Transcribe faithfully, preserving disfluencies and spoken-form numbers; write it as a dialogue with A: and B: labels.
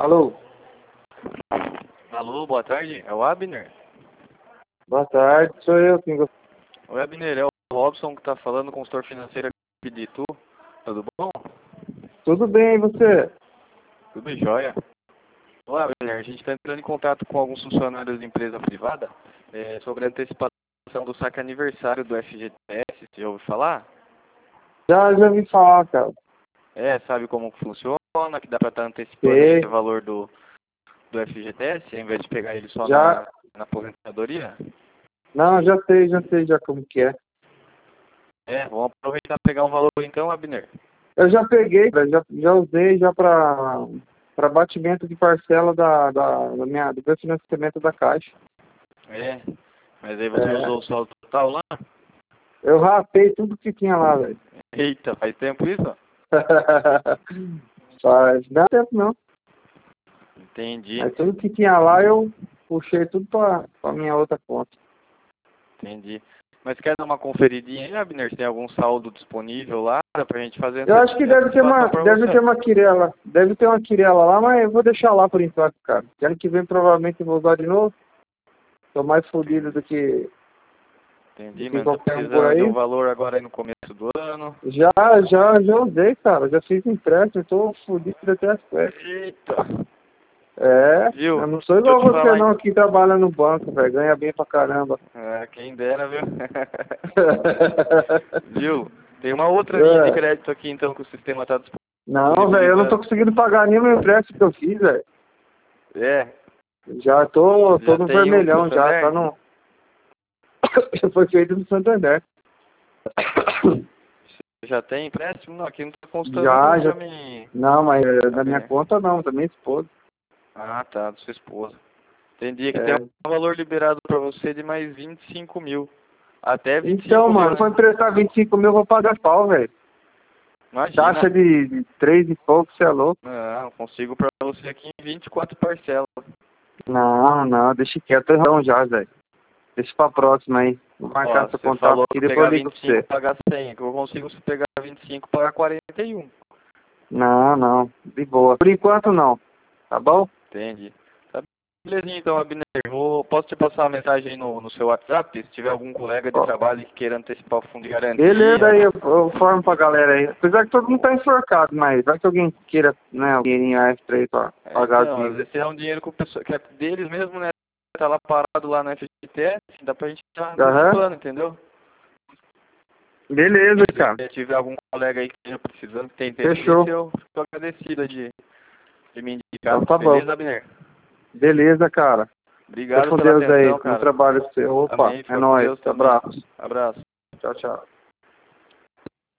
A: Alô?
B: Alô, boa tarde, é o Abner?
A: Boa tarde, sou eu quem gost...
B: Oi, Abner, é o Robson que tá falando, consultor financeiro aqui de Itu. Tudo bom?
A: Tudo bem, e você?
B: Tudo jóia. Ô, Abner, a gente está entrando em contato com alguns funcionários de empresa privada é, sobre a antecipação do saque aniversário do F G T S, você já ouviu falar?
A: Já, já ouvi falar, cara.
B: É, sabe como que funciona, que dá para estar antecipando
A: Sei.
B: esse valor do, do F G T S, ao invés de pegar ele só
A: Já...
B: na, na aposentadoria?
A: Não, já sei, já sei já como que é.
B: É, vamos aproveitar e pegar um valor então, Abner.
A: Eu já peguei, velho, já, já usei já para para batimento de parcela da, da, da minha, do meu financiamento da Caixa.
B: É, mas aí você
A: É.
B: usou o saldo total lá?
A: Eu rapei tudo que tinha lá, velho.
B: Eita, faz tempo isso?
A: Faz... Não dá tempo não.
B: Entendi,
A: Mas tudo que tinha lá eu puxei tudo para a minha outra conta.
B: entendi. Mas quer dar uma conferidinha aí, Abner? Se tem algum saldo disponível lá pra gente fazer
A: Eu acho que deve ter uma,
B: antecipação pra
A: deve
B: você?
A: ter uma quirela. Deve ter uma quirela lá, mas eu vou deixar lá por enquanto, cara. Que ano que vem provavelmente eu vou usar de novo. Tô mais fodido do que,
B: Entendi,
A: do que
B: mas tá
A: qualquer um por
B: precisando de um
A: aí.
B: valor agora aí no começo do ano.
A: Já, já, já usei, cara. Já fiz empréstimo, tô fodido até as pernas.
B: Eita!
A: É,
B: Viu?
A: eu não sou
B: Deixa eu
A: igual
B: te
A: você
B: falar, hein?
A: não, que trabalha no banco, velho. Ganha bem pra caramba.
B: É, quem dera, viu? Viu? Tem uma outra linha de
A: É.
B: crédito aqui, então, que o sistema tá
A: Não, velho, eu não tô
B: disponibilizando.
A: conseguindo pagar nenhum empréstimo que eu fiz, velho.
B: É,
A: Já tô, tô
B: já
A: no
B: tem o
A: vermelhão, já, tá
B: Santander?
A: no... Foi feito no Santander.
B: Já tem empréstimo? Não, aqui não tá constando
A: Já,
B: nenhum
A: já.
B: pra mim.
A: Não, mas é, da minha
B: Abner.
A: conta não, da minha esposa.
B: Ah, tá, da sua esposa. Entendi que tem
A: É.
B: um valor liberado pra você de mais vinte e cinco mil. Até vinte e
A: Então,
B: cinco mil,
A: mano, se
B: né?
A: for emprestar vinte e cinco mil, eu vou pagar pau, velho.
B: Imagina.
A: Taxa de, de três e pouco, você é louco.
B: Não, consigo pra você aqui em vinte e quatro parcelas.
A: Não, não, deixa quieto, então já, velho. Deixa pra próxima aí. Vou marcar
B: Ó,
A: seu
B: você
A: contato
B: falou
A: aqui,
B: que
A: depois
B: pegar
A: eu ligo
B: vinte
A: pra
B: e cinco
A: você.
B: e pagar cem, que eu consigo se pegar vinte e cinco e pagar quarenta e um.
A: Não, não, de boa. Por enquanto não, tá bom?
B: Entendi. Tá belezinha então, Abner. Vou, posso te passar uma mensagem aí no, no seu WhatsApp, se tiver algum colega de
A: Ó,
B: trabalho que queira antecipar o fundo de
A: beleza,
B: garantia.
A: aí eu, eu formo pra galera aí. Apesar que todo mundo tá enforcado, mas vai que alguém queira, né, um dinheirinho extra aí pra
B: É,
A: pagar as
B: então, às
A: dívidas.
B: vezes é um dinheiro que, o pessoal, que é deles mesmo, né? Tá lá parado lá no F G T S, dá pra gente estar
A: Aham.
B: antecipando, entendeu?
A: Beleza, cara.
B: Se tiver algum colega aí que esteja precisando, que tem interesse,
A: Fechou.
B: eu fico agradecido de, de me indicar.
A: Então tá bom.
B: Beleza, Abner?
A: Beleza, cara. Fica
B: Obrigado
A: com
B: pela
A: Deus aí.
B: atenção,
A: Bom
B: cara.
A: trabalho pra você. Opa,
B: Amém.
A: é
B: Fica com
A: nóis.
B: Deus também.
A: Abraço.
B: Abraço.
A: Tchau, tchau.